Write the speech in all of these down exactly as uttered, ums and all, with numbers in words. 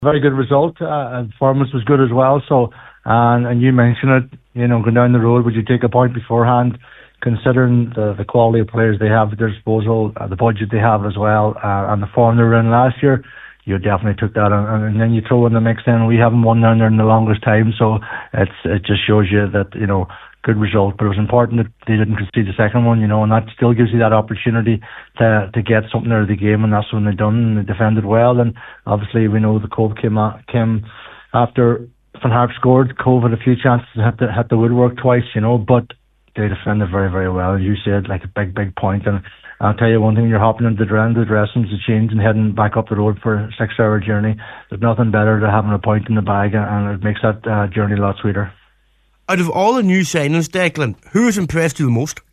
very good result. Uh, and performance was good as well. So, and and you mentioned it. You know, going down the road, would you take a point beforehand? Considering the, the quality of players they have at their disposal, uh, the budget they have as well, uh, and the form they were in last year, you definitely took that. And, and then you throw in the mix in, we haven't won down there in the longest time, so it's it just shows you that, you know, good result. But it was important that they didn't concede the second one, you know, and that still gives you that opportunity to to get something out of the game, and that's when they done, and they defended well. And obviously we know the Cove came, out, came after Van Harp scored. Cove had a few chances to hit the, hit the woodwork twice, you know, but they defended very, very well. As you said, like a big, big point. And I'll tell you one thing, you're hopping into the, the dressing rooms to change and heading back up the road for a six-hour journey. There's nothing better than having a point in the bag, and it makes that uh, journey a lot sweeter. Out of all the new signings, Declan, who has impressed you the most?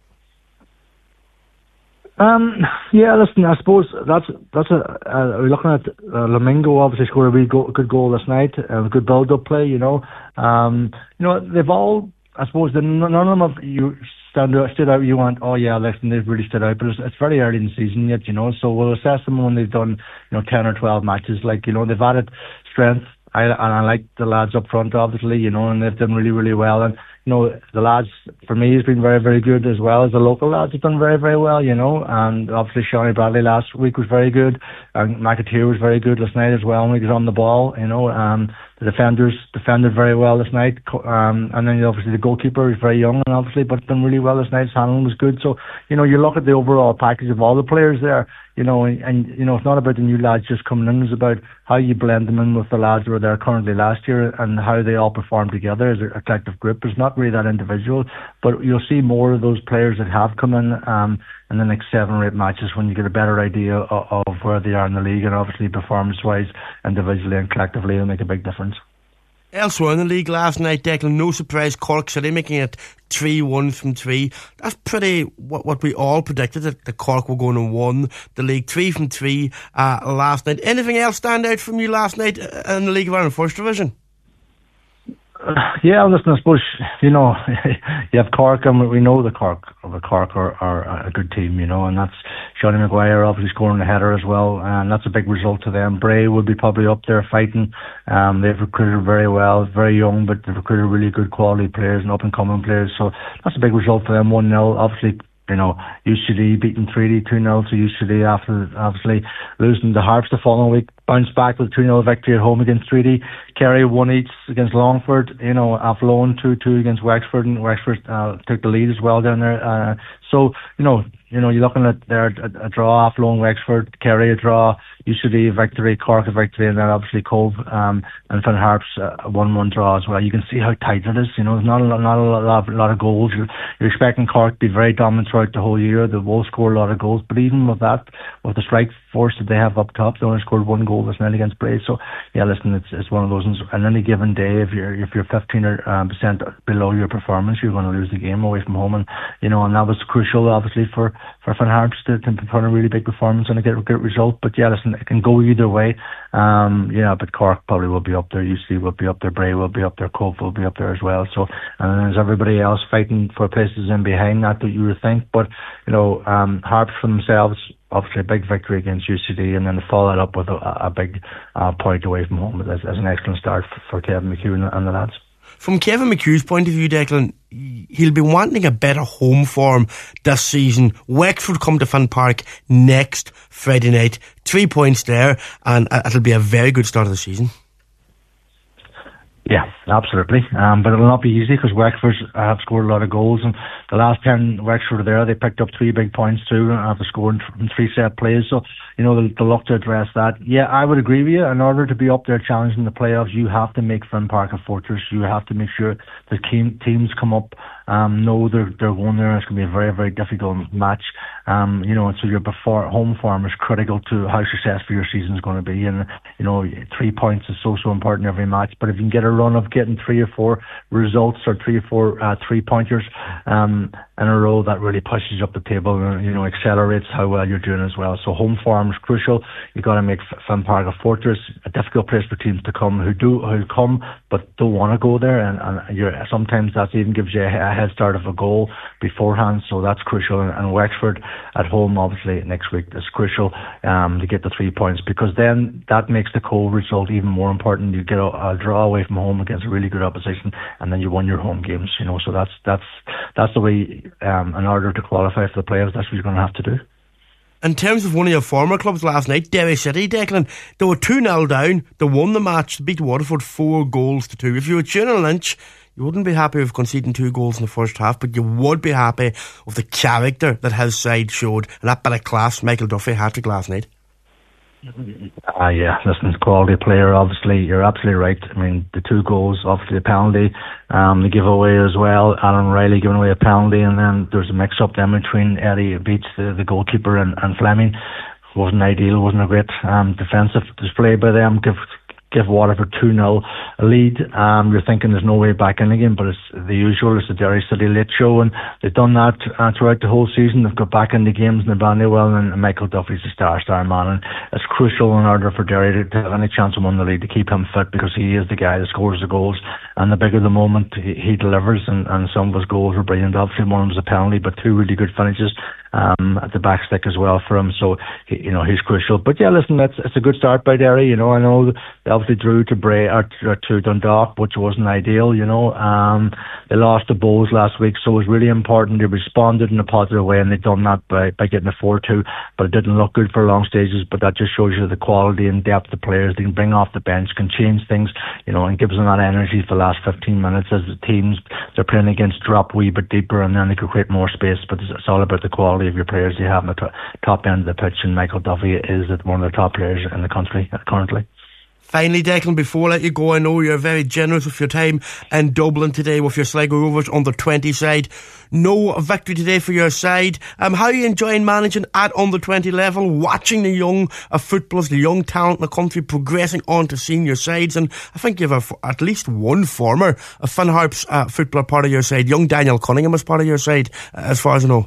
Um, yeah, listen, I suppose that's that's a. Uh, we're looking at uh, Lamingo obviously scored a really go, good goal last night, a good build-up play. You know, um, you know they've all. I suppose the, none of them have you stand out, stood out. You went, oh yeah, listen, they've really stood out. But it's, it's very early in the season yet, you know. So we'll assess them when they've done, you know, ten or twelve matches. Like, you know, they've added strength. I and I like the lads up front, obviously, you know, and they've done really, really well. And you know, the lads for me has been very, very good, as well as the local lads have done very, very well, you know. And obviously, Shawnee Bradley last week was very good, and McAteer was very good last night as well when he was on the ball, you know. Um, the defenders defended very well last night, um, and then obviously the goalkeeper is very young, and obviously, but done really well last night. His handling was good. So you know, you look at the overall package of all the players there. You know, and, and you know, it's not about the new lads just coming in. It's about how you blend them in with the lads who were there currently last year, and how they all perform together as a, a collective group. It's not really that individual, but you'll see more of those players that have come in um, in the next seven or eight matches when you get a better idea of, of where they are in the league, and obviously performance-wise, individually and collectively, it'll make a big difference. Elsewhere in the league last night, Declan, no surprise, Cork City making it three one from three. That's pretty what, what we all predicted, that the Cork were going to win the league, three from three uh, last night. Anything else stand out from you last night in the League of Ireland First Division? Uh, yeah, listen, I suppose, you know, you have Cork, and we know the Cork the Cork are, are a good team, you know, and that's Johnny Maguire obviously scoring a header as well, and that's a big result to them. Bray will be probably up there fighting. Um, they've recruited very well, very young, but they've recruited really good quality players and up-and-coming players, so that's a big result for them, one nil. Obviously, you know, U C D beating three D, two nil to U C D after obviously losing the Harps the following week. Bounced back with a two nil victory at home against three D. Kerry won each against Longford. You know, Athlone two two against Wexford, and Wexford uh, took the lead as well down there. Uh, so, you know, you know, you're looking at there a, a draw, Athlone, Wexford, Kerry a draw, U C D a victory, Cork a victory, and then obviously Cove um, and Van Harps a one one draw as well. You can see how tight it is. You know, there's not a lot, not a lot, a lot of goals. You're, you're expecting Cork to be very dominant throughout the whole year. They will score a lot of goals, but even with that, with the strike force that they have up top, they only scored one goal this night against Bray. So yeah, listen, it's it's one of those ones. On any given day, if you're if you're fifteen percent below your performance, you're going to lose the game away from home, and you know, and that was crucial, obviously, for for Van Harps to, to put on a really big performance and to get a good result. But yeah, listen, it can go either way. Um, yeah, but Cork probably will be up there. U C D will be up there. Bray will be up there. Cove will be up there as well. So, and there's everybody else fighting for places in behind that that you would think. But you know, um, Harps for themselves, obviously a big victory against U C D, and then to follow that up with a, a big uh, point away from home as, as an excellent start for, for Kevin McHugh and, and the lads. From Kevin McHugh's point of view, Declan, he'll be wanting a better home form this season. Wexford come to Finn Park next Friday night. Three points there, and it'll be a very good start of the season. Yeah, absolutely. Um, but it'll not be easy because Wexford have scored a lot of goals, and the last ten Wexford are there, they picked up three big points too after scoring from three set plays. So, you know, they'll, they'll look to address that. Yeah, I would agree with you. In order to be up there challenging the playoffs, you have to make Finn Park a fortress. You have to make sure the team, teams come up, um, know they're, they're going there. It's going to be a very, very difficult match. Um, you know, and so your before home form is critical to how successful your season is going to be. And, you know, three points is so, so important every match. But if you can get a run of getting three or four results or three or four uh, three pointers, um, in a row, that really pushes you up the table and, you know, accelerates how well you're doing as well. So home form is crucial. You've got to make Finn Park a fortress, a difficult place for teams to come who do who come but don't want to go there, and, and you're sometimes that even gives you a head start of a goal beforehand. So that's crucial. And, and Wexford at home, obviously next week, is crucial um, to get the three points, because then that makes the Cove result even more important. You get a, a draw away from home against a really good opposition, and then you won your home games. You know, so that's that's that's the way. Um, in order to qualify for the playoffs, that's what you're going to have to do. In terms of one of your former clubs last night, Derry City, Declan, they were two nil down. They won the match to beat Waterford four goals to two. If you were Tiernan Lynch, you wouldn't be happy with conceding two goals in the first half, but you would be happy with the character that his side showed, and that bit of class. Michael Duffy hat-trick last night. Ah, uh, yeah, listen, quality player, obviously. You're absolutely right. I mean, the two goals, obviously the penalty, um, the giveaway as well. Alan Riley giving away a penalty, and then there's a mix-up then between Eddie Beach, the, the goalkeeper, and, and Fleming. Wasn't ideal, wasn't a great um, defensive display by them. Give give Waterford two nil a lead. Um, you're thinking there's no way back in again, but it's the usual. It's the Derry City late show, and they've done that uh, throughout the whole season. They've got back into games and they've done well, and Michael Duffy's the star, star man, and it's crucial in order for Derry to, to have any chance of winning the league to keep him fit, because he is the guy that scores the goals, and the bigger the moment, he, he delivers, and, and some of his goals were brilliant. Obviously one of them was a penalty, but two really good finishes um, at the back stick as well for him, so he, you know, he's crucial. But yeah, listen, that's it's a good start by Derry. You know, I know they obviously drew to Bray or to, or to Dundalk, which wasn't ideal. You know, um, they lost to Bowes last week, so it was really important. They responded in a positive way, and they've done that by, by getting a four two, but it didn't look good for long stages. But that just shows you the quality and depth of players they can bring off the bench, can change things, you know, and gives them that energy for the last fifteen minutes as the teams they're playing against drop a wee bit deeper, and then they could create more space. But it's, it's all about the quality of your players you have on the to- top end of the pitch, and Michael Duffy is one of the top players in the country currently. Finally, Declan, before I let you go, I know you're very generous with your time in Dublin today with your Sligo Rovers under twenty side. No victory today for your side. Um, how are you enjoying managing at under twenty level, watching the young uh, footballers, the young talent in the country progressing on to senior sides? And I think you have a, at least one former uh, Finn Harps uh, footballer part of your side. Young Daniel Cunningham is part of your side, uh, as far as I know.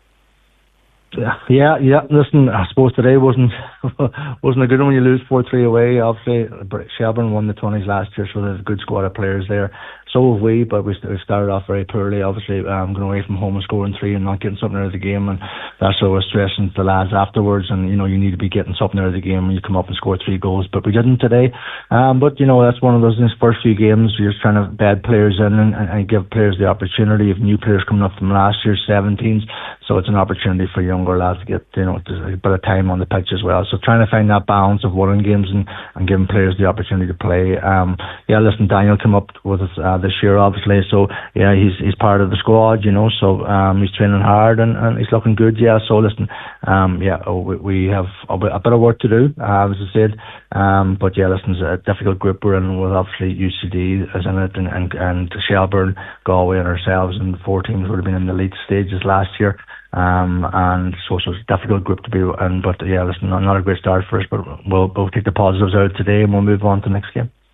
Yeah, yeah. Listen, I suppose today wasn't wasn't a good one when you lose four three away. Obviously, Shelburne won the twenties last year, so there's a good squad of players there. So have we, but we started off very poorly. Obviously, um, going away from home and scoring three and not getting something out of the game, and that's always stressing to the lads afterwards. And you know, you need to be getting something out of the game when you come up and score three goals, but we didn't today. Um, but you know, that's one of those in his first few games. You're just trying to bed players in and, and, and give players the opportunity. Of new players coming up from last year's seventeens, so it's an opportunity for younger lads to get, you know, a bit of time on the pitch as well. So trying to find that balance of winning games and, and giving players the opportunity to play. Um, yeah, listen, Daniel came up with us uh, this year, obviously. So yeah, he's he's part of the squad, you know. So um, he's training hard and, and he's looking good. Yeah. So listen, um, yeah, oh, we, we have a bit, a bit of work to do, uh, as I said. Um, but yeah, listen, it's a difficult group we're in with. Obviously U C D is in it, and and, and Shelburne, Galway, and ourselves, and four teams would have been in the lead stages last year. Um, and so, so it's a difficult group to be in, but yeah, listen, not a great start for us, but we'll, we'll take the positives out today and we'll move on to the next game.